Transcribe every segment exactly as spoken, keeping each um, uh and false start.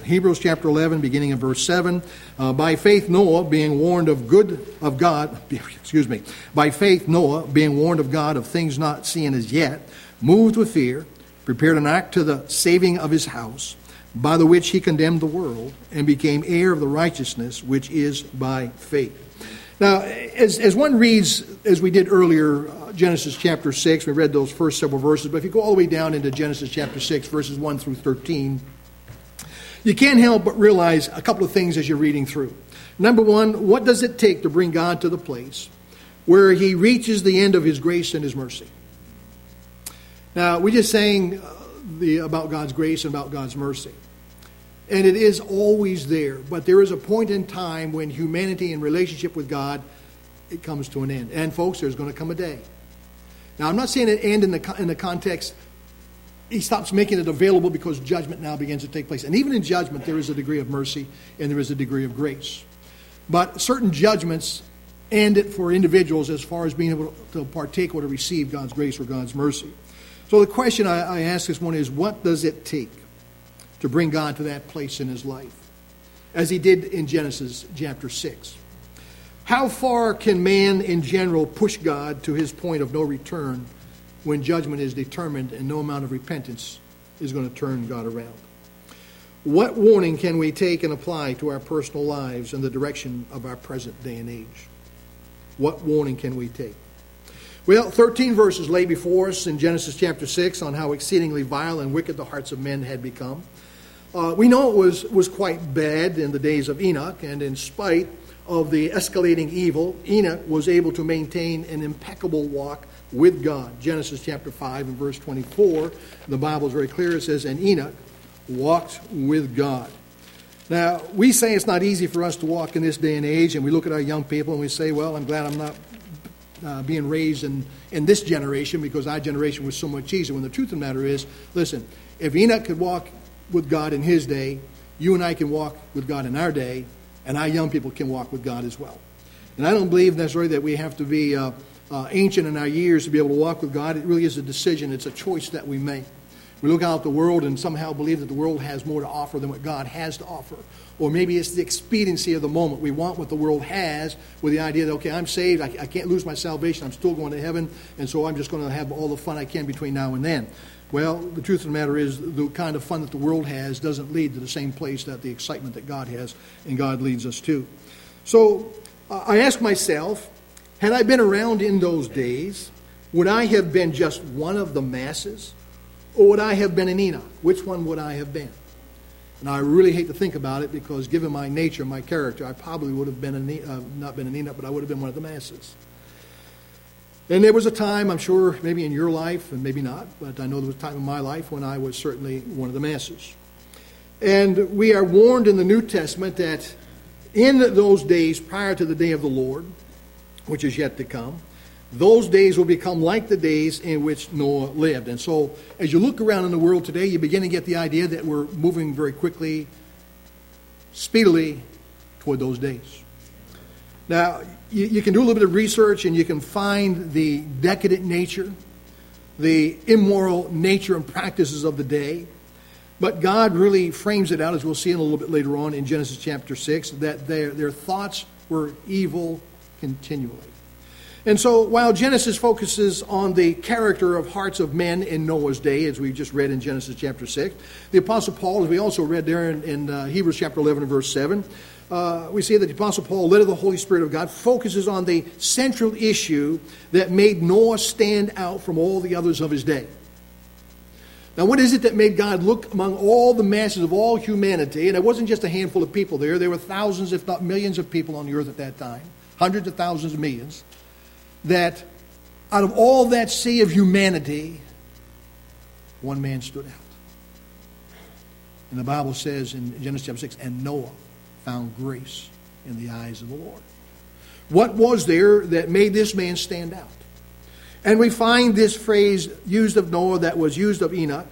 Hebrews chapter eleven, beginning in verse seven. Uh, by faith Noah, being warned of good of God, excuse me, by faith Noah, being warned of God of things not seen as yet, moved with fear, prepared an ark to the saving of his house, by the which he condemned the world, and became heir of the righteousness which is by faith. Now, as, as one reads, as we did earlier, uh, Genesis chapter six, we read those first several verses, but if you go all the way down into Genesis chapter six, verses one through thirteen, you can't help but realize a couple of things as you're reading through. Number one, what does it take to bring God to the place where he reaches the end of his grace and his mercy? Now, we're just saying uh, the, about God's grace and about God's mercy. And it is always there. But there is a point in time when humanity in relationship with God, it comes to an end. And folks, there's going to come a day. Now, I'm not saying it end in the, in the context, he stops making it available because judgment now begins to take place. And even in judgment, there is a degree of mercy and there is a degree of grace. But certain judgments end it for individuals as far as being able to partake or to receive God's grace or God's mercy. So the question I, I ask this morning is, what does it take to bring God to that place in his life, as he did in Genesis chapter six? How far can man in general push God to his point of no return when judgment is determined and no amount of repentance is going to turn God around? What warning can we take and apply to our personal lives in the direction of our present day and age? What warning can we take? Well, thirteen verses lay before us in Genesis chapter six on how exceedingly vile and wicked the hearts of men had become. Uh, we know it was, was quite bad in the days of Enoch, and in spite of the escalating evil, Enoch was able to maintain an impeccable walk with God. Genesis chapter five and verse twenty-four, the Bible is very clear. It says, and Enoch walked with God. Now, we say it's not easy for us to walk in this day and age, and we look at our young people and we say, well, I'm glad I'm not uh, being raised in, in this generation because our generation was so much easier. When the truth of the matter is, listen, if Enoch could walk with God in his day, you and I can walk with God in our day, and our young people can walk with God as well. And I don't believe necessarily that we have to be uh, uh, ancient in our years to be able to walk with God. It really is a decision. It's a choice that we make. We look out at the world and somehow believe that the world has more to offer than what God has to offer. Or maybe it's the expediency of the moment. We want what the world has with the idea that, okay, I'm saved, I, I can't lose my salvation, I'm still going to heaven, and so I'm just going to have all the fun I can between now and then. Well, the truth of the matter is the kind of fun that the world has doesn't lead to the same place that the excitement that God has and God leads us to. So uh, I ask myself, had I been around in those days, would I have been just one of the masses? Or would I have been an Enoch? Which one would I have been? And I really hate to think about it because given my nature, my character, I probably would have been an, uh, not been an Enoch, but I would have been one of the masses. And there was a time, I'm sure, maybe in your life, and maybe not, but I know there was a time in my life when I was certainly one of the masses. And we are warned in the New Testament that in those days prior to the day of the Lord, which is yet to come, those days will become like the days in which Noah lived. And so as you look around in the world today, you begin to get the idea that we're moving very quickly, speedily toward those days. Now, you, you can do a little bit of research and you can find the decadent nature, the immoral nature and practices of the day. But God really frames it out, as we'll see in a little bit later on in Genesis chapter six, that their, their thoughts were evil continually. And so while Genesis focuses on the character of hearts of men in Noah's day, as we just read in Genesis chapter six, the Apostle Paul, as we also read there in, in uh, Hebrews chapter eleven and verse seven, uh, we see that the Apostle Paul, led of the Holy Spirit of God, focuses on the central issue that made Noah stand out from all the others of his day. Now, what is it that made God look among all the masses of all humanity? And it wasn't just a handful of people there. There were thousands, if not millions of people on the earth at that time. Hundreds of thousands of millions. That out of all that sea of humanity, one man stood out. And the Bible says in Genesis chapter six, and Noah found grace in the eyes of the Lord. What was there that made this man stand out? And we find this phrase used of Noah that was used of Enoch,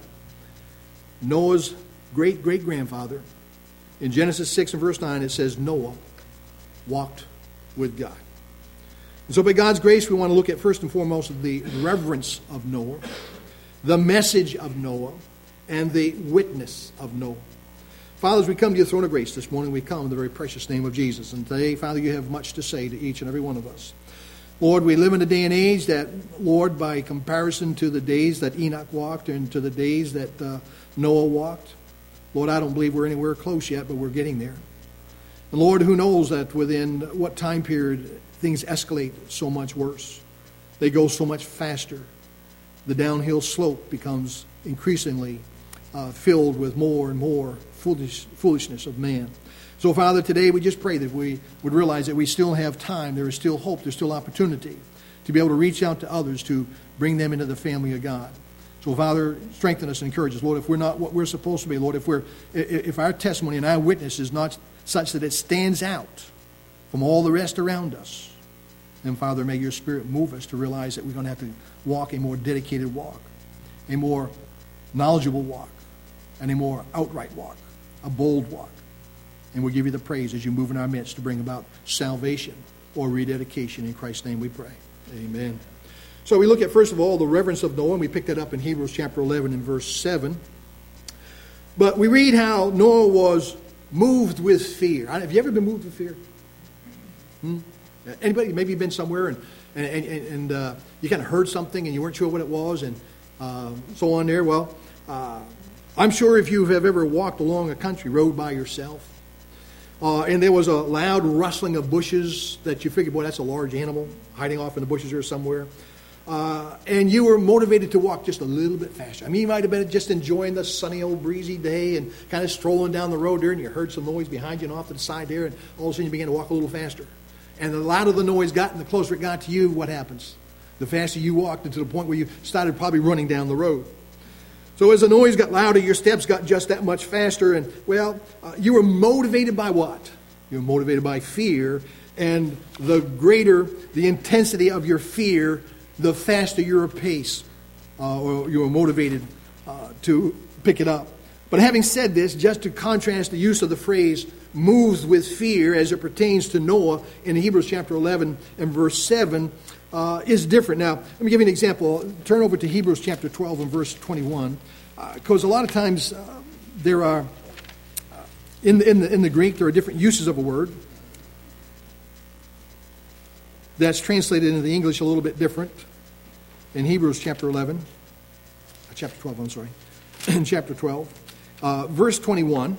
Noah's great-great-grandfather. In Genesis six and verse nine, it says, Noah walked with God. And so by God's grace, we want to look at first and foremost the reverence of Noah, the message of Noah, and the witness of Noah. Father, as we come to your throne of grace this morning, we come in the very precious name of Jesus. And today, Father, you have much to say to each and every one of us. Lord, we live in a day and age that, Lord, by comparison to the days that Enoch walked and to the days that uh, Noah walked, Lord, I don't believe we're anywhere close yet, but we're getting there. And Lord, who knows that within what time period things escalate so much worse. They go so much faster. The downhill slope becomes increasingly uh, filled with more and more foolish, foolishness of man. So, Father, today we just pray that we would realize that we still have time. There is still hope. There's still opportunity to be able to reach out to others to bring them into the family of God. So, Father, strengthen us and encourage us. Lord, if we're not what we're supposed to be, Lord, if we're if our testimony and our witness is not such that it stands out from all the rest around us, then, Father, may your Spirit move us to realize that we're going to have to walk a more dedicated walk, a more knowledgeable walk, and a more outright walk, a bold walk. And we'll give you the praise as you move in our midst to bring about salvation or rededication. In Christ's name we pray. Amen. So we look at, first of all, the reverence of Noah, and we picked that up in Hebrews chapter eleven and verse seven. But we read how Noah was moved with fear. Have you ever been moved with fear? Hmm? Anybody, maybe you've been somewhere and and, and, and uh, you kind of heard something and you weren't sure what it was and uh, so on there. Well, uh, I'm sure if you have ever walked along a country road by yourself, uh, and there was a loud rustling of bushes that you figured, boy, that's a large animal hiding off in the bushes there somewhere. Uh, and you were motivated to walk just a little bit faster. I mean, you might have been just enjoying the sunny old breezy day and kind of strolling down the road there, and you heard some noise behind you and off to the side there, and all of a sudden you began to walk a little faster. And the louder the noise got and the closer it got to you, what happens? The faster you walked, and to the point where you started probably running down the road. So as the noise got louder, your steps got just that much faster. And, well, uh, you were motivated by what? You were motivated by fear. And the greater the intensity of your fear, the faster your pace, uh, or you were motivated uh, to pick it up. But having said this, just to contrast the use of the phrase "moves with fear" as it pertains to Noah in Hebrews chapter eleven and verse seven uh, is different. Now, let me give you an example. Turn over to Hebrews chapter twelve and verse twenty-one, because uh, a lot of times uh, there are, uh, in, the, in, the, in the Greek, there are different uses of a word that's translated into the English a little bit different. In Hebrews chapter eleven, uh, chapter twelve, I'm sorry, in chapter twelve, uh, verse twenty-one,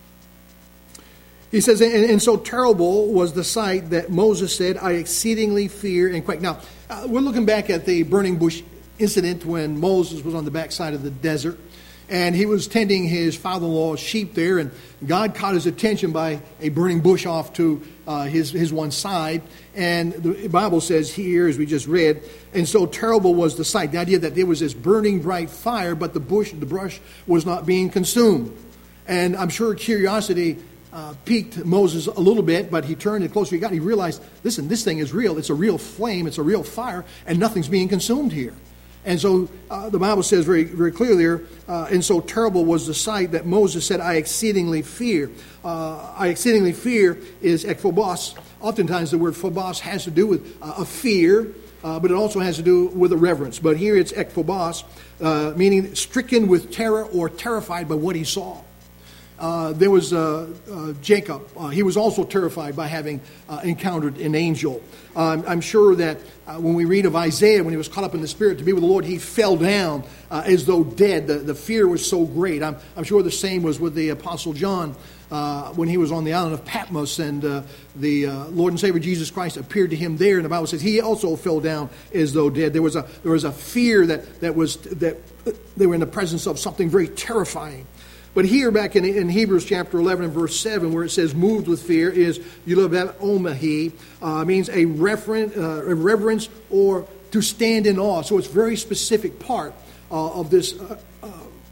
he says, and, and so terrible was the sight that Moses said, I exceedingly fear and quake. Now, uh, we're looking back at the burning bush incident when Moses was on the backside of the desert, and he was tending his father-in-law's sheep there, and God caught his attention by a burning bush off to uh, his, his one side. And the Bible says here, as we just read, and so terrible was the sight. The idea that there was this burning bright fire, but the bush, the brush was not being consumed. And I'm sure curiosity uh, piqued Moses a little bit, but he turned and closer he got, he realized, listen, this thing is real. It's a real flame. It's a real fire, and nothing's being consumed here. And so uh, the Bible says very very clearly there, uh, and so terrible was the sight that Moses said, I exceedingly fear. Uh, I exceedingly fear is ekphobos. Oftentimes the word phobos has to do with uh, a fear, uh, but it also has to do with a reverence. But here it's ekphobos, uh, meaning stricken with terror or terrified by what he saw. Uh, there was uh, uh, Jacob. Uh, he was also terrified by having uh, encountered an angel. Um, I'm sure that uh, when we read of Isaiah, when he was caught up in the Spirit to be with the Lord, he fell down uh, as though dead. The, the fear was so great. I'm, I'm sure the same was with the Apostle John uh, when he was on the island of Patmos, and uh, the uh, Lord and Savior Jesus Christ appeared to him there. And the Bible says he also fell down as though dead. There was a there was a fear that that was that they were in the presence of something very terrifying. But here, back in, in Hebrews chapter eleven and verse seven, where it says moved with fear, is yulabet omahi, uh, means a, referen- uh, a reverence or to stand in awe. So it's a very specific part uh, of this uh, uh,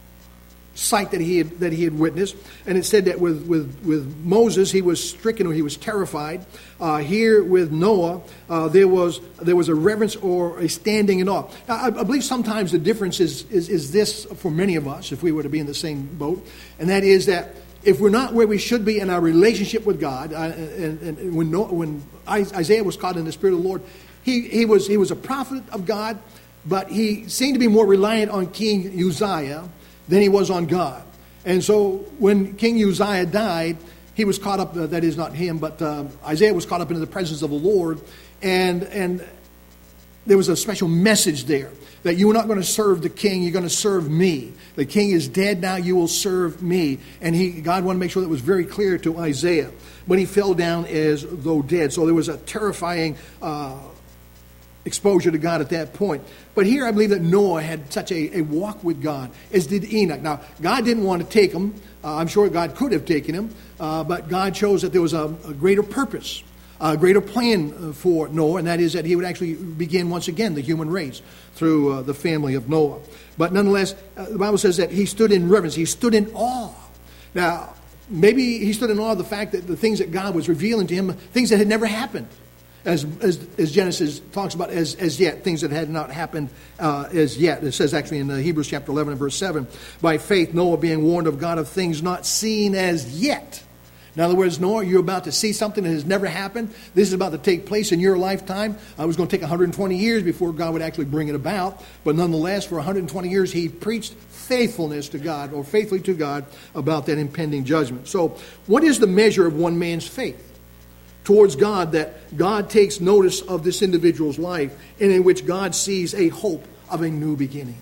sight that he had, that he had witnessed. And it said that with, with, with Moses, he was stricken or he was terrified. Uh, here with Noah, uh, there was there was a reverence or a standing in awe. Now, I, I believe sometimes the difference is, is is this for many of us, if we were to be in the same boat, and that is that if we're not where we should be in our relationship with God, uh, and, and when Noah, when Isaiah was caught in the Spirit of the Lord, he he was he was a prophet of God, but he seemed to be more reliant on King Uzziah than he was on God. And so when King Uzziah died, he was caught up, uh, that is not him, but uh, Isaiah was caught up into the presence of the Lord. And, and there was a special message there that you are not going to serve the king, you're going to serve me. The king is dead now, you will serve me. And he, God wanted to make sure that was very clear to Isaiah when he fell down as though dead. So there was a terrifying uh, exposure to God at that point. But here I believe that Noah had such a, a walk with God, as did Enoch. Now, God didn't want to take him. Uh, I'm sure God could have taken him, uh, but God chose that there was a, a greater purpose, a greater plan for Noah, and that is that he would actually begin once again the human race through uh, the family of Noah. But nonetheless, uh, the Bible says that he stood in reverence. He stood in awe. Now, maybe he stood in awe of the fact that the things that God was revealing to him, things that had never happened, as as, as Genesis talks about as, as yet, things that had not happened uh, as yet. It says actually in uh, Hebrews chapter eleven and verse seven, by faith Noah being warned of God of things not seen as yet. In other words, Noah, you're about to see something that has never happened. This is about to take place in your lifetime. Uh, it was going to take one hundred twenty years before God would actually bring it about. But nonetheless, for one hundred twenty years, he preached faithfulness to God, or faithfully to God, about that impending judgment. So, what is the measure of one man's faith towards God, that God takes notice of this individual's life and in which God sees a hope of a new beginning?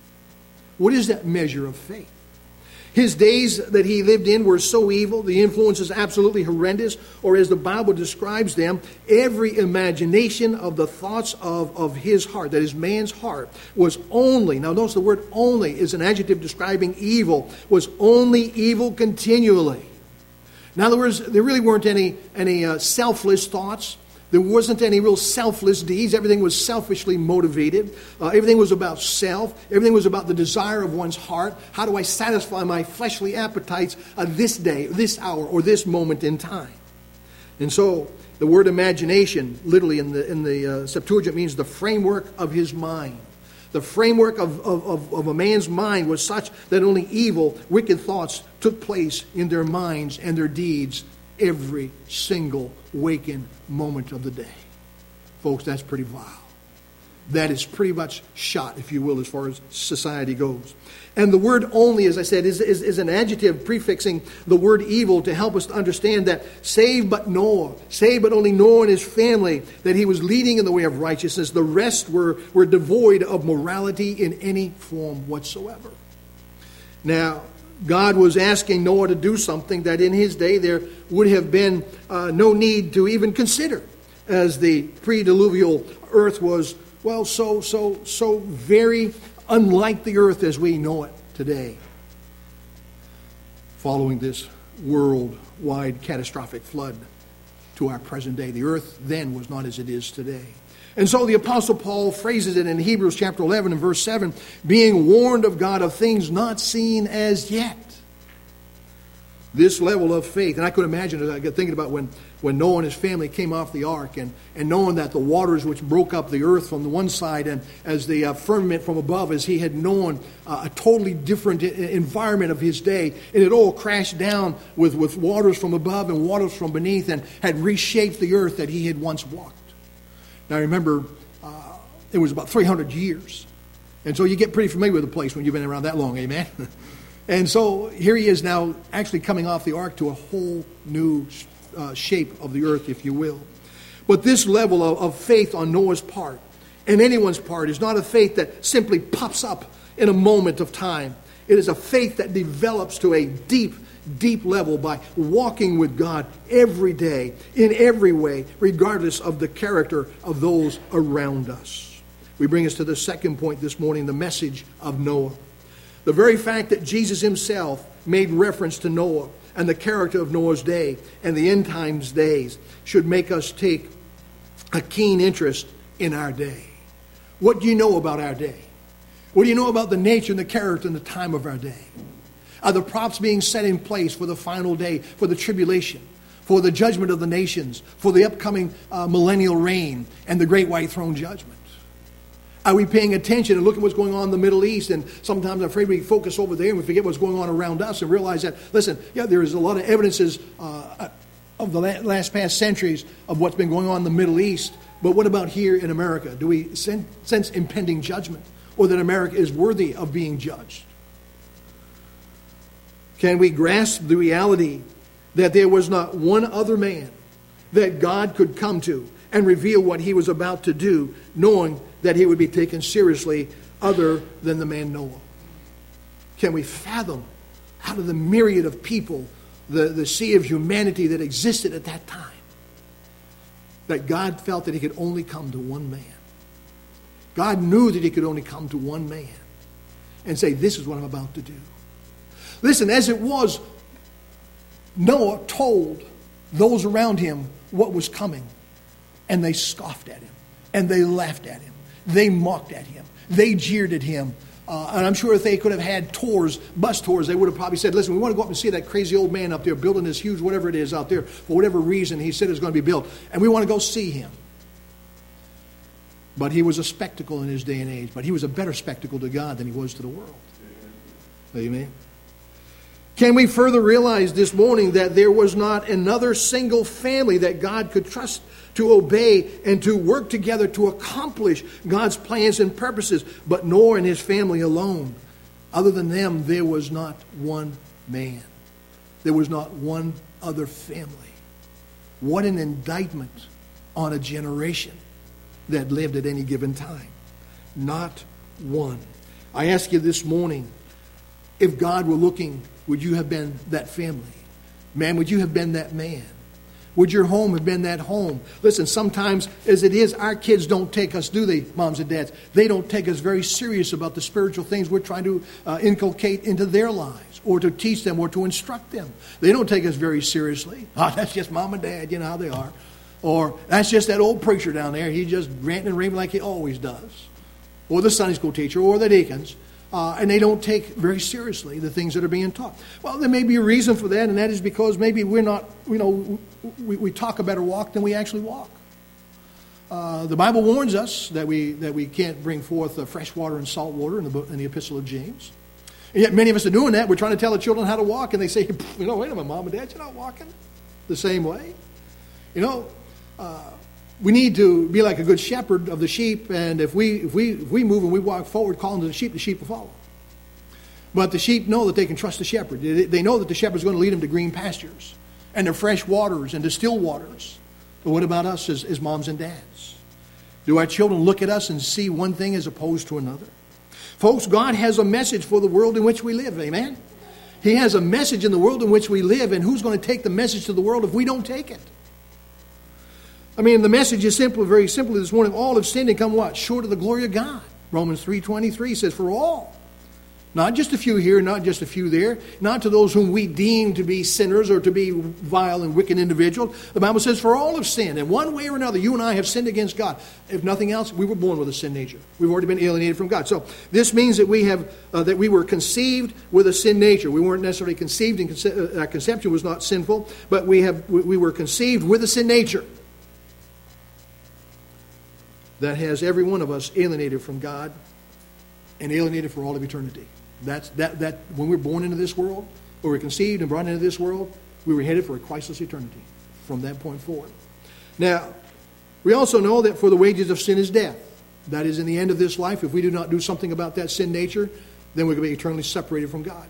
What is that measure of faith? His days that he lived in were so evil, the influences absolutely horrendous, or as the Bible describes them, every imagination of the thoughts of, of his heart, that is man's heart, was only, now notice the word only is an adjective describing evil, was only evil continually. In other words, there really weren't any, any uh, selfless thoughts. There wasn't any real selfless deeds. Everything was selfishly motivated. Uh, everything was about self. Everything was about the desire of one's heart. How do I satisfy my fleshly appetites uh, this day, this hour, or this moment in time? And so the word imagination, literally in the, in the uh, Septuagint, means the framework of his mind. The framework of, of, of a man's mind was such that only evil, wicked thoughts took place in their minds and their deeds every single waking moment of the day. Folks, that's pretty vile. That is pretty much shot, if you will, as far as society goes. And the word only, as I said, is, is, is an adjective prefixing the word evil to help us to understand that save but Noah, save but only Noah and his family, that he was leading in the way of righteousness. The rest were, were devoid of morality in any form whatsoever. Now, God was asking Noah to do something that in his day there would have been uh, no need to even consider, as the pre-diluvial earth was, well, so, so, so very unlike the earth as we know it today, following this worldwide catastrophic flood to our present day. The earth then was not as it is today. And so the Apostle Paul phrases it in Hebrews chapter eleven and verse seven, being warned of God of things not seen as yet. This level of faith, and I could imagine, as I got thinking about when, when Noah and his family came off the ark, and, and knowing that the waters which broke up the earth from the one side, and as the uh, firmament from above, as he had known uh, a totally different environment of his day, and it all crashed down with, with waters from above and waters from beneath, and had reshaped the earth that he had once walked. Now remember, uh, it was about three hundred years. And so you get pretty familiar with the place when you've been around that long, amen? And so here he is now actually coming off the ark to a whole new uh, shape of the earth, if you will. But this level of, of faith on Noah's part and anyone's part is not a faith that simply pops up in a moment of time. It is a faith that develops to a deep, deep level by walking with God every day, in every way, regardless of the character of those around us. We bring us to the second point this morning, the message of Noah. The very fact that Jesus himself made reference to Noah and the character of Noah's day and the end times days should make us take a keen interest in our day. What do you know about our day? What do you know about the nature and the character and the time of our day? Are the props being set in place for the final day, for the tribulation, for the judgment of the nations, for the upcoming uh, millennial reign and the great white throne judgment? Are we paying attention and looking at what's going on in the Middle East? And sometimes I'm afraid we focus over there and we forget what's going on around us and realize that, listen, yeah, there is a lot of evidences uh, of the last past centuries of what's been going on in the Middle East. But what about here in America? Do we sense impending judgment, or that America is worthy of being judged? Can we grasp the reality that there was not one other man that God could come to and reveal what he was about to do, knowing that he would be taken seriously other than the man Noah? Can we fathom out of the myriad of people, the, the sea of humanity that existed at that time, that God felt that he could only come to one man? God knew that he could only come to one man and say, this is what I'm about to do. Listen, as it was, Noah told those around him what was coming, and they scoffed at him, and they laughed at him, they mocked at him, they jeered at him. Uh, and I'm sure if they could have had tours, bus tours, they would have probably said, listen, we want to go up and see that crazy old man up there building this huge whatever it is out there, for whatever reason he said it's going to be built, and we want to go see him. But he was a spectacle in his day and age, but he was a better spectacle to God than he was to the world. Amen. Can we further realize this morning that there was not another single family that God could trust to obey and to work together to accomplish God's plans and purposes, but Noah and his family alone? Other than them, there was not one man. There was not one other family. What an indictment on a generation that lived at any given time. Not one. I ask you this morning, if God were looking, would you have been that family? Man, would you have been that man? Would your home have been that home? Listen, sometimes as it is, our kids don't take us, do they, moms and dads? They don't take us very serious about the spiritual things we're trying to uh, inculcate into their lives or to teach them or to instruct them. They don't take us very seriously. Oh, that's just mom and dad, you know how they are. Or that's just that old preacher down there. He just ranting and raving like he always does. Or the Sunday school teacher or the deacons. Uh, and they don't take very seriously the things that are being taught. Well, there may be a reason for that, and that is because maybe we're not, you know, we, we talk a better walk than we actually walk. Uh, the Bible warns us that we that we can't bring forth uh, fresh water and salt water in the book, in the Epistle of James. And yet many of us are doing that. We're trying to tell the children how to walk, and they say, you know, wait a minute, mom and dad, you're not walking the same way. You know, uh, we need to be like a good shepherd of the sheep, and if we if we if we move and we walk forward calling to the sheep, the sheep will follow. But the sheep know that they can trust the shepherd. They know that the shepherd's going to lead them to green pastures and to fresh waters and to still waters. But what about us as, as moms and dads? Do our children look at us and see one thing as opposed to another? Folks, God has a message for the world in which we live, amen? He has a message in the world in which we live, and who's going to take the message to the world if we don't take it? I mean, the message is simple, very simply this morning. All have sinned and come what? Short of the glory of God. Romans three twenty-three says, for all. Not just a few here, not just a few there. Not to those whom we deem to be sinners or to be vile and wicked individuals. The Bible says, for all have sinned. In one way or another, you and I have sinned against God. If nothing else, we were born with a sin nature. We've already been alienated from God. So this means that we have uh, that we were conceived with a sin nature. We weren't necessarily conceived, and conce- uh, conception was not sinful, but we have we, we were conceived with a sin nature that has every one of us alienated from God and alienated for all of eternity. That's that that when we're born into this world, or we're conceived and brought into this world, we were headed for a Christless eternity from that point forward. Now, we also know that for the wages of sin is death. That is, in the end of this life, if we do not do something about that sin nature, then we're going to be eternally separated from God.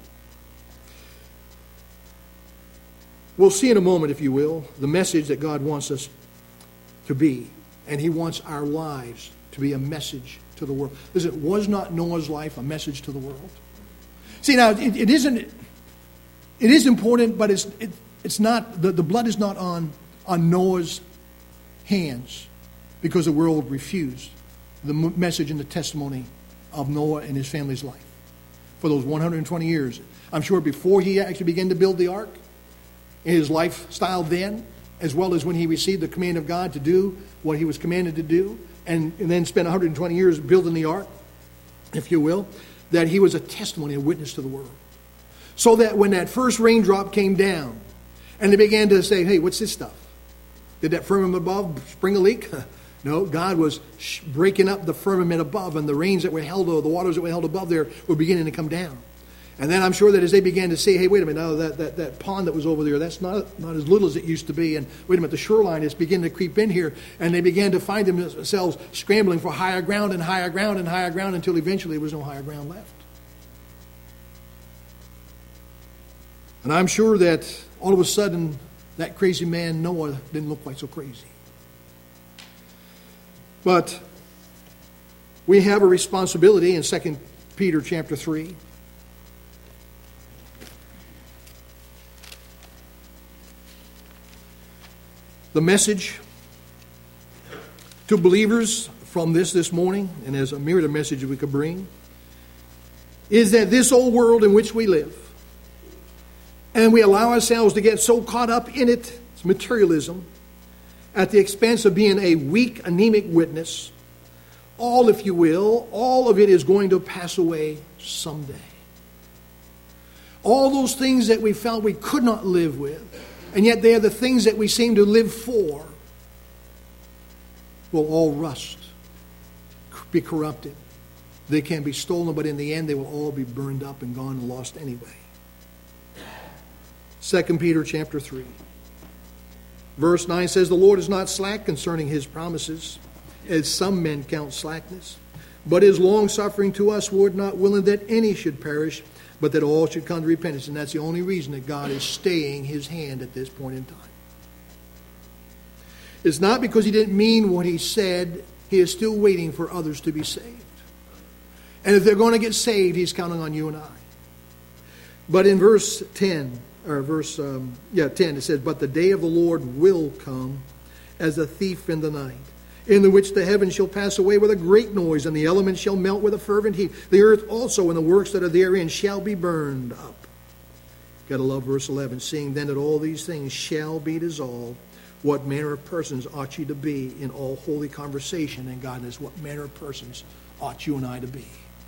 We'll see in a moment, if you will, the message that God wants us to be. And He wants our lives to be a message to the world. Listen, was not Noah's life a message to the world? See, now, it, it isn't, it is important, but it's it, it's not, the, the blood is not on, on Noah's hands because the world refused the message and the testimony of Noah and his family's life for those one hundred twenty years. I'm sure before he actually began to build the ark, in his lifestyle then, as well as when he received the command of God to do what he was commanded to do, and, and then spent one hundred twenty years building the ark, if you will, that he was a testimony, a witness to the world. So that when that first raindrop came down, and they began to say, hey, what's this stuff? Did that firmament above spring a leak? No, God was breaking up the firmament above, and the rains that were held, or the waters that were held above there were beginning to come down. And then I'm sure that as they began to say, hey, wait a minute, now that, that, that pond that was over there, that's not, not as little as it used to be. And wait a minute, the shoreline is beginning to creep in here. And they began to find themselves scrambling for higher ground and higher ground and higher ground until eventually there was no higher ground left. And I'm sure that all of a sudden, that crazy man Noah didn't look quite so crazy. But we have a responsibility in Second Peter chapter three. The message to believers from this this morning, and as a myriad of messages we could bring, is that this old world in which we live, and we allow ourselves to get so caught up in it, it's materialism, at the expense of being a weak, anemic witness, all, if you will, all of it is going to pass away someday. All those things that we felt we could not live with, and yet they are the things that we seem to live for, will all rust, be corrupted. They can be stolen, but in the end they will all be burned up and gone and lost anyway. Second Peter chapter three. Verse nine says, "The Lord is not slack concerning his promises, as some men count slackness, but is long-suffering to us, word not willing that any should perish, but that all should come to repentance." And that's the only reason that God is staying his hand at this point in time. It's not because he didn't mean what he said. He is still waiting for others to be saved. And if they're going to get saved, he's counting on you and I. But in verse ten, or verse um, yeah ten, it says, "But the day of the Lord will come as a thief in the night, in the which the heavens shall pass away with a great noise, and the elements shall melt with a fervent heat. The earth also and the works that are therein shall be burned up." Gotta love verse eleven. "Seeing then that all these things shall be dissolved, what manner of persons ought ye to be in all holy conversation and godliness?" What manner of persons ought you and I to be?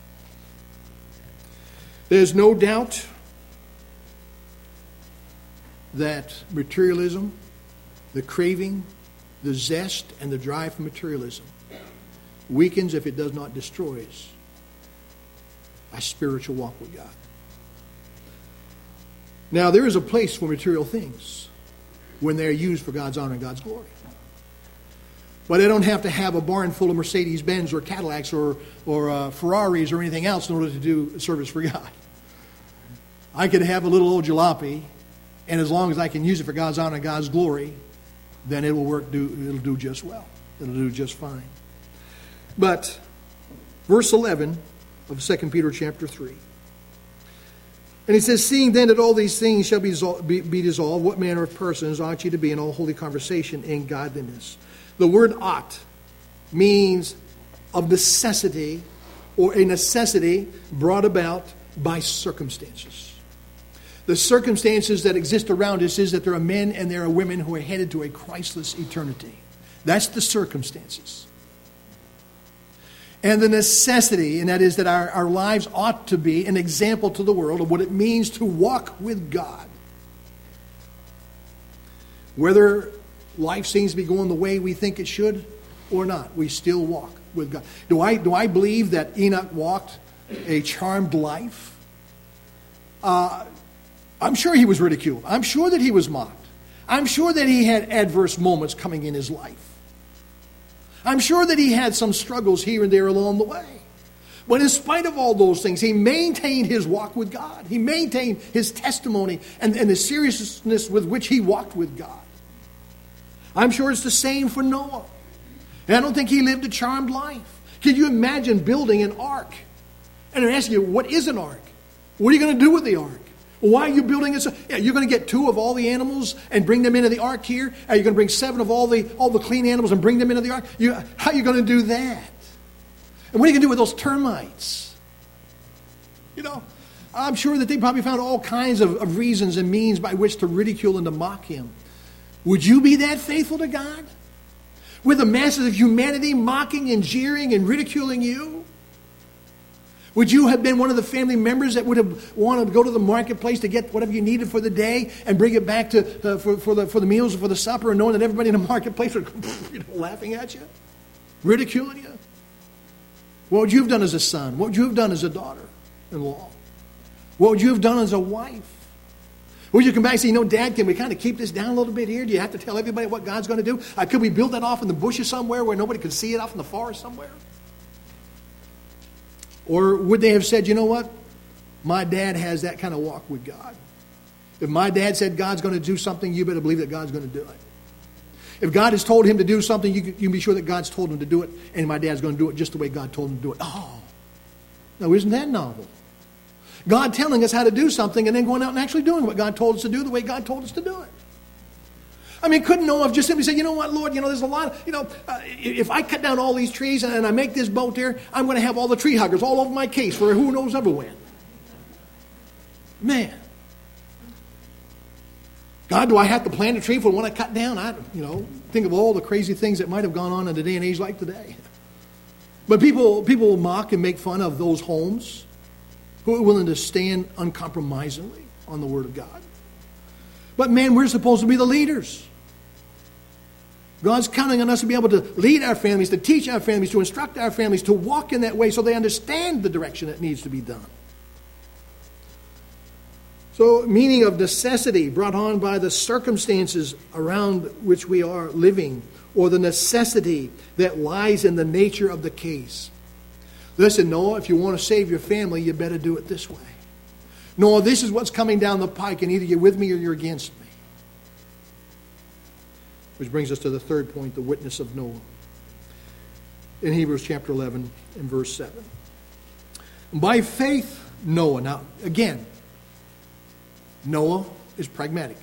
There's no doubt that materialism, the craving, the zest, and the drive for materialism weakens, if it does not destroys, a spiritual walk with God. Now, there is a place for material things when they're used for God's honor and God's glory. But they don't have to have a barn full of Mercedes-Benz or Cadillacs or, or uh, Ferraris or anything else in order to do service for God. I could have a little old jalopy, and as long as I can use it for God's honor and God's glory, then it will work. Do it'll do just well. It'll do just fine. But verse eleven of Second Peter chapter three. And he says, "Seeing then that all these things shall be, be, be dissolved, what manner of persons ought ye to be in all holy conversation and godliness?" The word "ought" means of necessity, or a necessity brought about by circumstances. The circumstances that exist around us is that there are men and there are women who are headed to a Christless eternity. That's the circumstances. And the necessity, and that is that our, our lives ought to be an example to the world of what it means to walk with God. Whether life seems to be going the way we think it should or not, we still walk with God. Do I, do I believe that Enoch walked a charmed life? Uh, I'm sure he was ridiculed. I'm sure that he was mocked. I'm sure that he had adverse moments coming in his life. I'm sure that he had some struggles here and there along the way. But in spite of all those things, he maintained his walk with God. He maintained his testimony and, and the seriousness with which he walked with God. I'm sure it's the same for Noah. And I don't think he lived a charmed life. Can you imagine building an ark? And they're asking you, what is an ark? What are you going to do with the ark? Why are you building it? Yeah, you're going to get two of all the animals and bring them into the ark here? Are you going to bring seven of all the all the clean animals and bring them into the ark? You, how are you going to do that? And what are you going to do with those termites? You know, I'm sure that they probably found all kinds of, of reasons and means by which to ridicule and to mock him. Would you be that faithful to God? With the masses of humanity mocking and jeering and ridiculing you? Would you have been one of the family members that would have wanted to go to the marketplace to get whatever you needed for the day and bring it back to uh, for, for the for the meals or for the supper, and knowing that everybody in the marketplace would you know, laughing at you, ridiculing you? What would you have done as a son? What would you have done as a daughter-in-law? What would you have done as a wife? Would you come back and say, you know, Dad, can we kind of keep this down a little bit here? Do you have to tell everybody what God's going to do? Uh, could we build that off in the bushes somewhere where nobody could see it, off in the forest somewhere? Or would they have said, you know what? My dad has that kind of walk with God. If my dad said God's going to do something, you better believe that God's going to do it. If God has told him to do something, you can, you can be sure that God's told him to do it, and my dad's going to do it just the way God told him to do it. Oh, now isn't that novel? God telling us how to do something and then going out and actually doing what God told us to do the way God told us to do it. I mean, couldn't Noah have just simply said, you know what, Lord, you know, there's a lot of, you know, uh, if I cut down all these trees and I make this boat here, I'm going to have all the tree huggers all over my case for who knows ever when. Man. God, do I have to plant a tree for the one I cut down? I, you know, think of all the crazy things that might have gone on in a day and age like today. But people, people mock and make fun of those homes who are willing to stand uncompromisingly on the Word of God. But man, we're supposed to be the leaders. God's counting on us to be able to lead our families, to teach our families, to instruct our families, to walk in that way so they understand the direction that needs to be done. So, meaning of necessity brought on by the circumstances around which we are living, or the necessity that lies in the nature of the case. Listen, Noah, if you want to save your family, you better do it this way. Noah, this is what's coming down the pike, and either you're with me or you're against me. Which brings us to the third point, the witness of Noah. In Hebrews chapter eleven and verse seven. By faith, Noah. Now, again, Noah is pragmatic.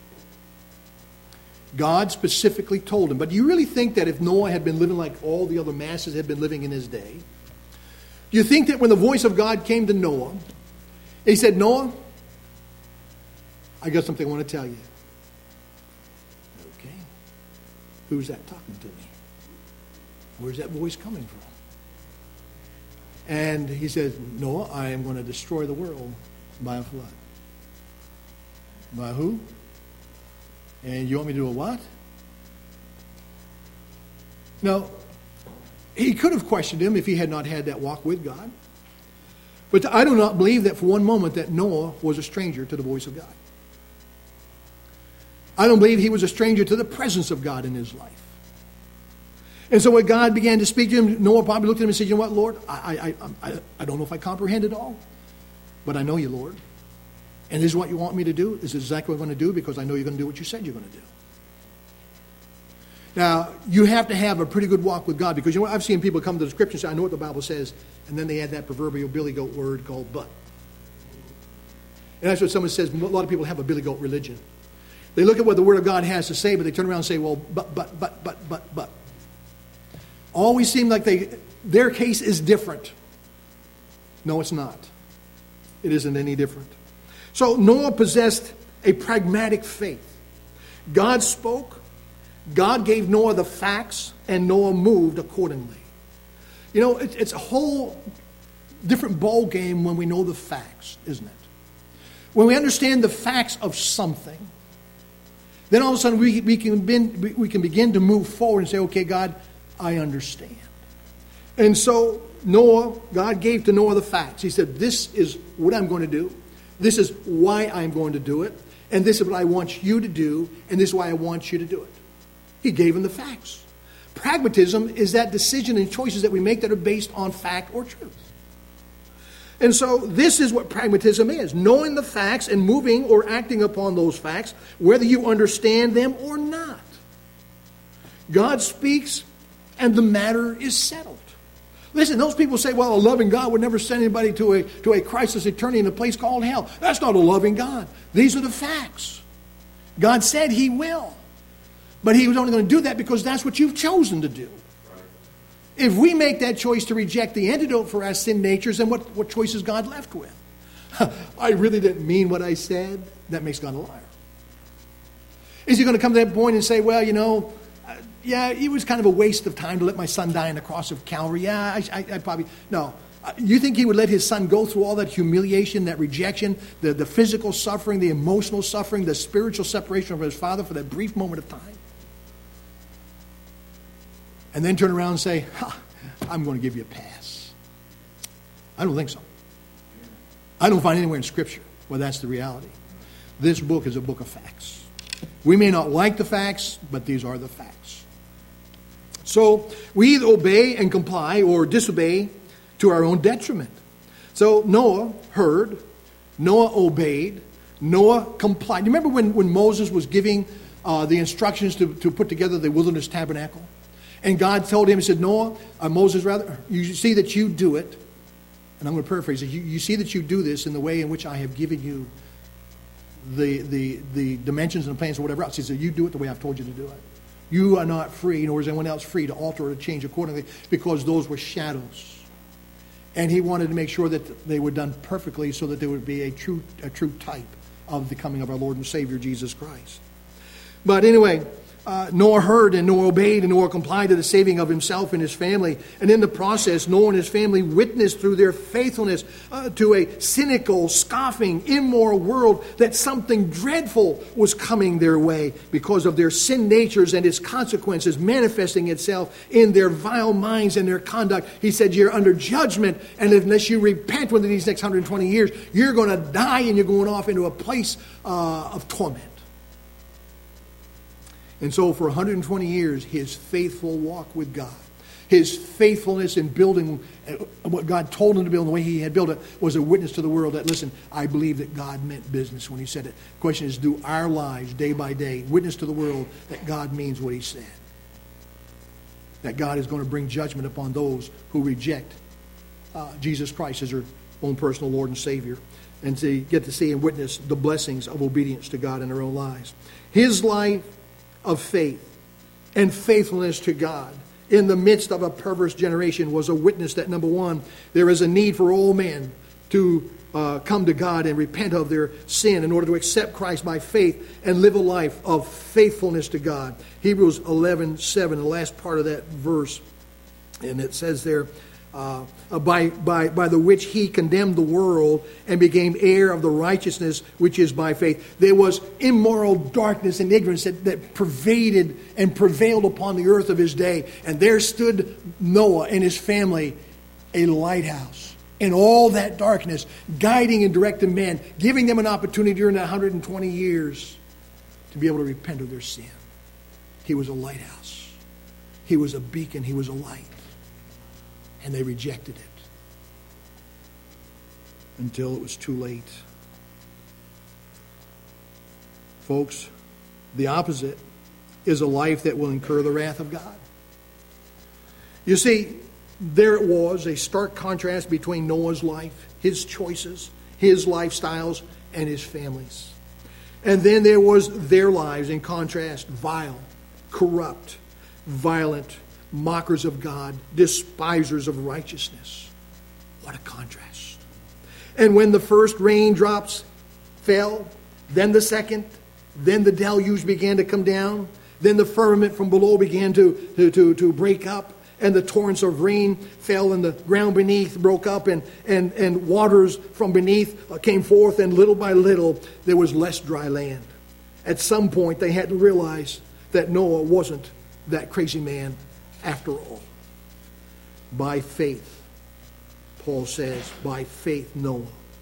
God specifically told him. But do you really think that if Noah had been living like all the other masses had been living in his day, do you think that when the voice of God came to Noah, he said, Noah, I got something I want to tell you. Okay. Who's that talking to me? Where's that voice coming from? And he says, Noah, I am going to destroy the world by a flood. By who? And you want me to do a what? Now, he could have questioned him if he had not had that walk with God. But I do not believe that for one moment that Noah was a stranger to the voice of God. I don't believe he was a stranger to the presence of God in his life. And so when God began to speak to him, Noah probably looked at him and said, you know what, Lord, I, I, I, I don't know if I comprehend it all, but I know you, Lord. And this is what you want me to do. This is exactly what I'm going to do because I know you're going to do what you said you're going to do. Now, you have to have a pretty good walk with God because you know what? I've seen people come to the scripture and say, I know what the Bible says, and then they add that proverbial billy goat word called but. And that's what someone says. A lot of people have a billy goat religion. They look at what the Word of God has to say, but they turn around and say, well, but, but, but, but, but, but. Always seem like they their case is different. No, it's not. It isn't any different. So Noah possessed a pragmatic faith. God spoke. God gave Noah the facts, and Noah moved accordingly. You know, it, it's a whole different ball game when we know the facts, isn't it? When we understand the facts of something, then all of a sudden we, we, can, begin, we can begin to move forward and say, okay, God, I understand. And so Noah, God gave to Noah the facts. He said, this is what I'm going to do. This is why I'm going to do it. And this is what I want you to do. And this is why I want you to do it. He gave him the facts. Pragmatism is that decision and choices that we make that are based on fact or truth. And so this is what pragmatism is. Knowing the facts and moving or acting upon those facts, whether you understand them or not. God speaks and the matter is settled. Listen, those people say, well, a loving God would never send anybody to a, to a crisis eternity in a place called hell. That's not a loving God. These are the facts. God said he will. But he was only going to do that because that's what you've chosen to do. If we make that choice to reject the antidote for our sin natures, then what, what choice is God left with? I really didn't mean what I said. That makes God a liar. Is he going to come to that point and say, well, you know, uh, yeah, it was kind of a waste of time to let my son die on the cross of Calvary. Yeah, I, I, I probably, no. Uh, you think he would let his son go through all that humiliation, that rejection, the, the physical suffering, the emotional suffering, the spiritual separation from his father for that brief moment of time? And then turn around and say, ha, I'm going to give you a pass. I don't think so. I don't find anywhere in Scripture where that's the reality. This book is a book of facts. We may not like the facts, but these are the facts. So we either obey and comply or disobey to our own detriment. So Noah heard, Noah obeyed, Noah complied. You remember when, when Moses was giving uh, the instructions to, to put together the wilderness tabernacle? And God told him, he said, Noah, uh, Moses rather, you see that you do it. And I'm going to paraphrase it. You, you see that you do this in the way in which I have given you the, the, the dimensions and the plans or whatever else. He said, you do it the way I've told you to do it. You are not free, nor is anyone else free to alter or to change accordingly, because those were shadows. And he wanted to make sure that they were done perfectly so that there would be a true, a true type of the coming of our Lord and Savior, Jesus Christ. But anyway, uh, Noah heard and Noah obeyed and Noah complied to the saving of himself and his family. And in the process, Noah and his family witnessed through their faithfulness uh, to a cynical, scoffing, immoral world that something dreadful was coming their way because of their sin natures and its consequences manifesting itself in their vile minds and their conduct. He said, you're under judgment, and unless you repent within these next one hundred twenty years, you're going to die and you're going off into a place uh, of torment. And so for one hundred twenty years, his faithful walk with God, his faithfulness in building what God told him to build, the way he had built it, was a witness to the world that, listen, I believe that God meant business when he said it. The question is, do our lives, day by day, witness to the world that God means what he said? That God is going to bring judgment upon those who reject uh, Jesus Christ as their own personal Lord and Savior, and to get to see and witness the blessings of obedience to God in their own lives. His life of faith and faithfulness to God in the midst of a perverse generation was a witness that, number one, there is a need for all men to uh, come to God and repent of their sin in order to accept Christ by faith and live a life of faithfulness to God. Hebrews eleven seven, the last part of that verse, and it says there, Uh, by, by, by the which he condemned the world and became heir of the righteousness which is by faith. There was immoral darkness and ignorance that, that pervaded and prevailed upon the earth of his day. And there stood Noah and his family, a lighthouse in all that darkness, guiding and directing men, giving them an opportunity during that one hundred twenty years to be able to repent of their sin. He was a lighthouse. He was a beacon. He was a light. And they rejected it until it was too late. Folks, the opposite is a life that will incur the wrath of God. You see, there it was, a stark contrast between Noah's life, his choices, his lifestyles, and his family's. And then there was their lives in contrast, vile, corrupt, violent, mockers of God, despisers of righteousness. What a contrast. And when the first raindrops fell, then the second, then the deluge began to come down, then the firmament from below began to, to, to, to break up, and the torrents of rain fell, and the ground beneath broke up, and, and, and waters from beneath came forth, and little by little there was less dry land. At some point they had to realize that Noah wasn't that crazy man after all. By faith, Paul says, by faith Noah.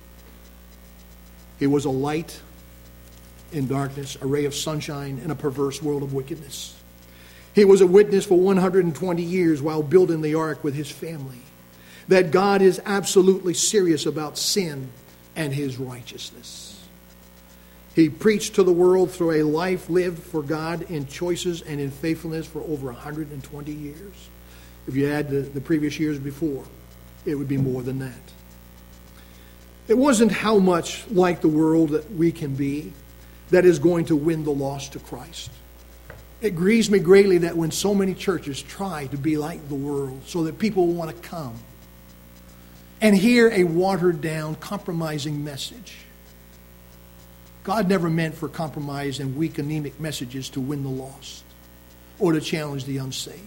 He was a light in darkness, a ray of sunshine in a perverse world of wickedness. He was a witness for one hundred twenty years while building the ark with his family, that God is absolutely serious about sin and his righteousness. He preached to the world through a life lived for God in choices and in faithfulness for over one hundred twenty years. If you add the, the previous years before, it would be more than that. It wasn't how much like the world that we can be that is going to win the lost to Christ. It grieves me greatly that when so many churches try to be like the world so that people want to come and hear a watered-down, compromising message. God never meant for compromise and weak, anemic messages to win the lost or to challenge the unsaved.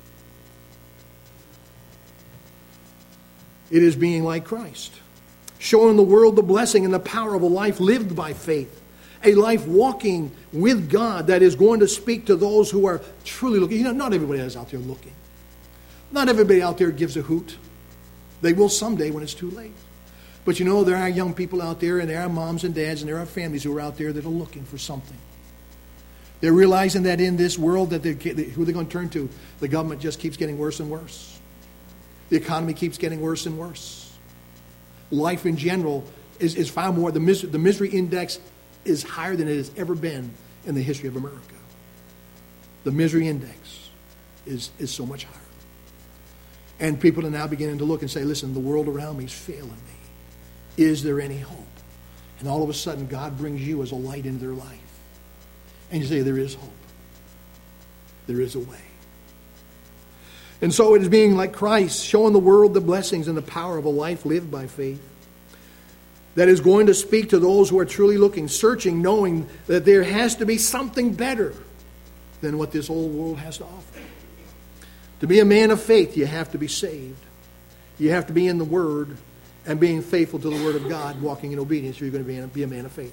It is being like Christ, showing the world the blessing and the power of a life lived by faith, a life walking with God that is going to speak to those who are truly looking. You know, not everybody is out there looking. Not everybody out there gives a hoot. They will someday when it's too late. But you know, there are young people out there, and there are moms and dads, and there are families who are out there that are looking for something. They're realizing that in this world, that they, who are they going to turn to? The government just keeps getting worse and worse. The economy keeps getting worse and worse. Life in general is, is far more, the misery, the misery index is higher than it has ever been in the history of America. The misery index is, is so much higher. And people are now beginning to look and say, listen, the world around me is failing me. Is there any hope? And all of a sudden, God brings you as a light into their life. And you say, there is hope. There is a way. And so it is being like Christ, showing the world the blessings and the power of a life lived by faith, that is going to speak to those who are truly looking, searching, knowing that there has to be something better than what this old world has to offer. To be a man of faith, you have to be saved. You have to be in the Word and being faithful to the Word of God, walking in obedience, if you're going to be a man of faith.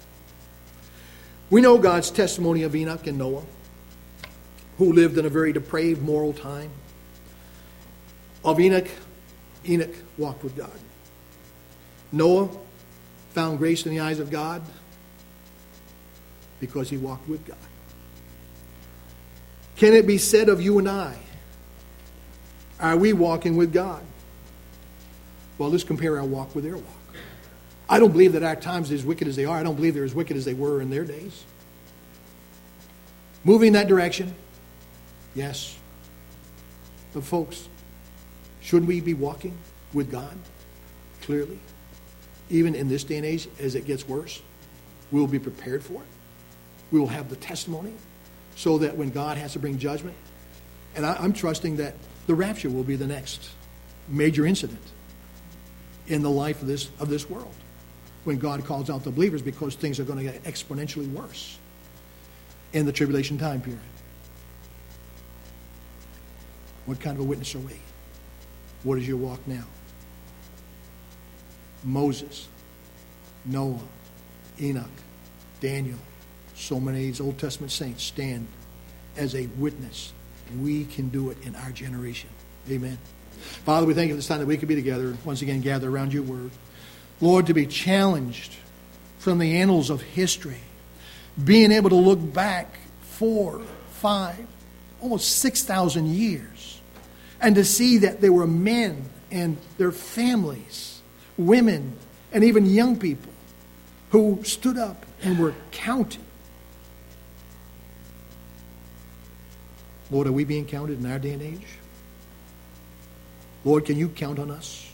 We know God's testimony of Enoch and Noah, who lived in a very depraved moral time. Of Enoch, Enoch walked with God. Noah found grace in the eyes of God because he walked with God. Can it be said of you and I, are we walking with God? Well, let's compare our walk with their walk. I don't believe that our times are as wicked as they are. I don't believe they're as wicked as they were in their days. Moving in that direction, yes. But folks, shouldn't we be walking with God? Clearly. Even in this day and age, as it gets worse, we'll be prepared for it. We will have the testimony so that when God has to bring judgment, and I, I'm trusting that the rapture will be the next major incident in the life of this, of this world, when God calls out the believers, because things are going to get exponentially worse in the tribulation time period. What kind of a witness are we? What is your walk now? Moses, Noah, Enoch, Daniel, so many of these Old Testament saints stand as a witness. We can do it in our generation. Amen. Father, we thank you for this time that we could be together, once again gather around your word. Lord, to be challenged from the annals of history, being able to look back four, five, almost six thousand years, and to see that there were men and their families, women, and even young people who stood up and were counted. Lord, are we being counted in our day and age? Lord, can you count on us?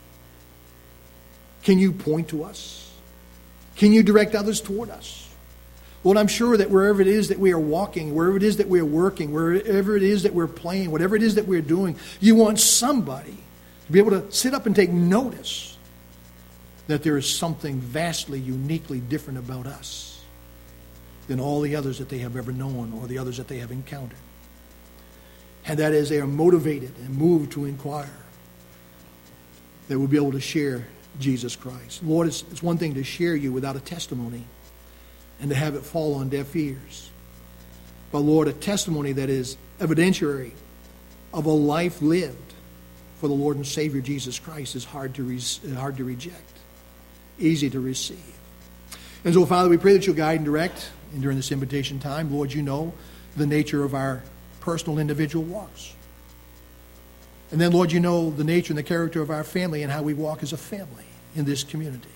Can you point to us? Can you direct others toward us? Lord, I'm sure that wherever it is that we are walking, wherever it is that we are working, wherever it is that we're playing, whatever it is that we're doing, you want somebody to be able to sit up and take notice that there is something vastly, uniquely different about us than all the others that they have ever known or the others that they have encountered. And that is, they are motivated and moved to inquire that we'll be able to share Jesus Christ. Lord, it's, it's one thing to share you without a testimony and to have it fall on deaf ears. But Lord, a testimony that is evidentiary of a life lived for the Lord and Savior Jesus Christ is hard to re- hard to reject, easy to receive. And so, Father, we pray that you'll guide and direct and during this invitation time. Lord, you know the nature of our personal individual walks. And then, Lord, you know the nature and the character of our family and how we walk as a family in this community.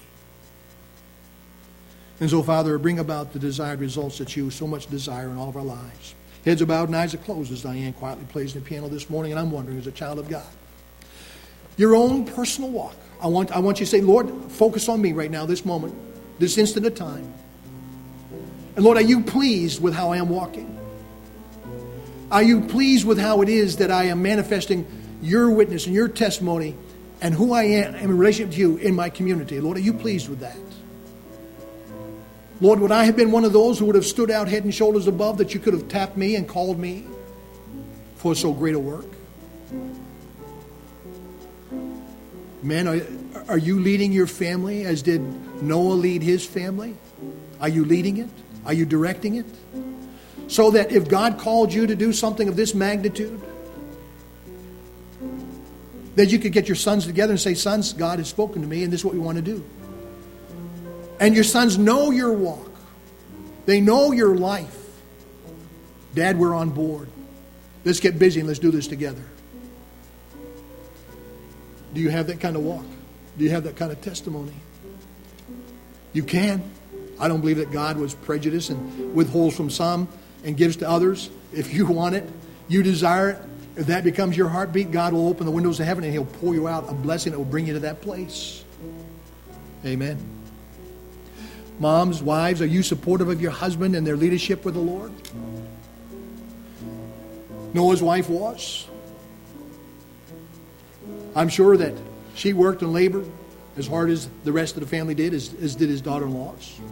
And so, Father, bring about the desired results that you so much desire in all of our lives. Heads are bowed and eyes are closed as Diane quietly plays the piano this morning, and I'm wondering, as a child of God, your own personal walk. I want, I want you to say, Lord, focus on me right now, this moment, this instant of time. And Lord, are you pleased with how I am walking? Are you pleased with how it is that I am manifesting your witness and your testimony and who I am in relationship to you in my community? Lord, are you pleased with that? Lord, would I have been one of those who would have stood out head and shoulders above, that you could have tapped me and called me for so great a work? Men, are, are you leading your family as did Noah lead his family? Are you leading it? Are you directing it? So that if God called you to do something of this magnitude, that you could get your sons together and say, sons, God has spoken to me and this is what we want to do. And your sons know your walk. They know your life. Dad, we're on board. Let's get busy and let's do this together. Do you have that kind of walk? Do you have that kind of testimony? You can. I don't believe that God was prejudiced and withholds from some and gives to others. If you want it, you desire it, if that becomes your heartbeat, God will open the windows of heaven and He'll pour you out a blessing that will bring you to that place. Amen. Moms, wives, are you supportive of your husband and their leadership with the Lord? Noah's wife was. I'm sure that she worked and labored as hard as the rest of the family did, as, as did his daughter-in-laws.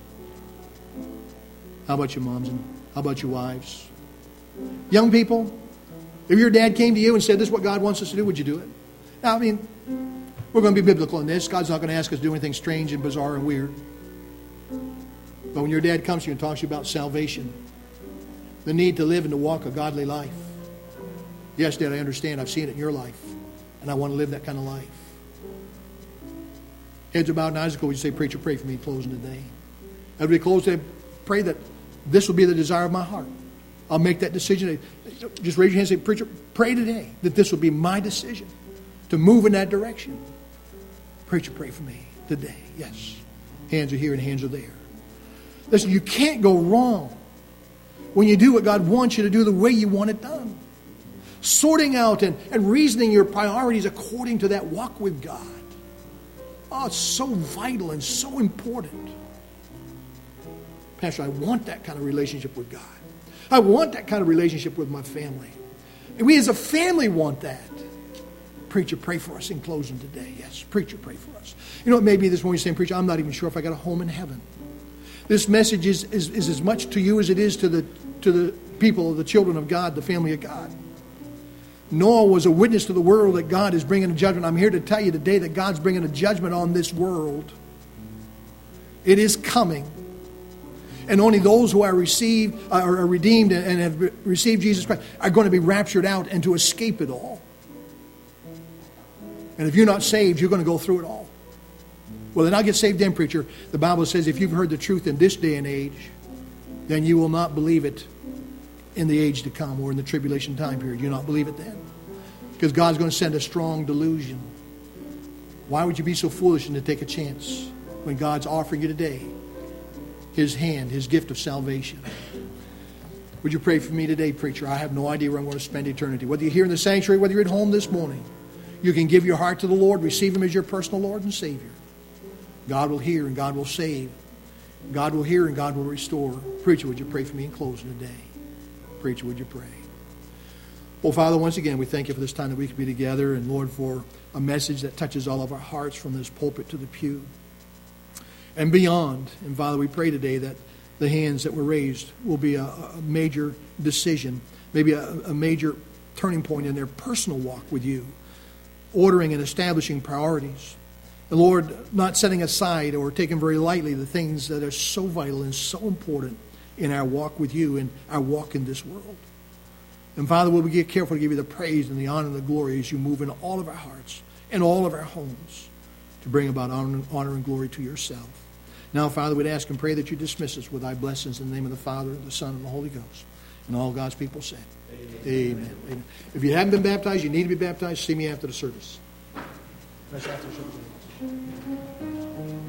How about you, moms? And how about you, wives? Young people, if your dad came to you and said, this is what God wants us to do, would you do it? Now, I mean, we're going to be biblical in this. God's not going to ask us to do anything strange and bizarre and weird. But when your dad comes to you and talks to you about salvation, the need to live and to walk a godly life. Yes, Dad, I understand. I've seen it in your life. And I want to live that kind of life. Heads are bowed and eyes are closed. You say, preacher, pray for me closing today. As we close today, pray that this will be the desire of my heart. I'll make that decision. Just raise your hand and say, preacher, pray today that this will be my decision to move in that direction. Preacher, pray for me today. Yes. Hands are here and hands are there. Listen, you can't go wrong when you do what God wants you to do the way you want it done. Sorting out and, and reasoning your priorities according to that walk with God. Oh, it's so vital and so important. Pastor, I want that kind of relationship with God. I want that kind of relationship with my family. And we as a family want that. Preacher, pray for us in closing today. Yes, preacher, pray for us. You know, it may be this morning saying, preacher, I'm not even sure if I got a home in heaven. This message is, is, is as much to you as it is to the, to the people, the children of God, the family of God. Noah was a witness to the world that God is bringing a judgment. I'm here to tell you today that God's bringing a judgment on this world. It is coming. And only those who are received, are redeemed and have received Jesus Christ are going to be raptured out and to escape it all. And if you're not saved, you're going to go through it all. Well, then I'll get saved then, preacher. The Bible says if you've heard the truth in this day and age, then you will not believe it in the age to come or in the tribulation time period. You'll not believe it then. Because God's going to send a strong delusion. Why would you be so foolish and to take a chance when God's offering you today His hand, His gift of salvation? Would you pray for me today, preacher? I have no idea where I'm going to spend eternity. Whether you're here in the sanctuary, whether you're at home this morning, you can give your heart to the Lord, receive Him as your personal Lord and Savior. God will hear and God will save. God will hear and God will restore. Preacher, would you pray for me in closing today? Preacher, would you pray? Well, Father, once again, we thank you for this time that we can be together, and Lord, for a message that touches all of our hearts from this pulpit to the pew and beyond. And Father, we pray today that the hands that were raised will be a, a major decision, maybe a, a major turning point in their personal walk with you, ordering and establishing priorities. And Lord, not setting aside or taking very lightly the things that are so vital and so important in our walk with you and our walk in this world. And Father, we'll be careful to give you the praise and the honor and the glory as you move in all of our hearts and all of our homes to bring about honor, honor and glory to yourself. Now, Father, we'd ask and pray that you dismiss us with thy blessings in the name of the Father, the Son, and the Holy Ghost. And all God's people said, Amen. Amen. Amen. If you haven't been baptized, you need to be baptized, see me after the service. That's after the service.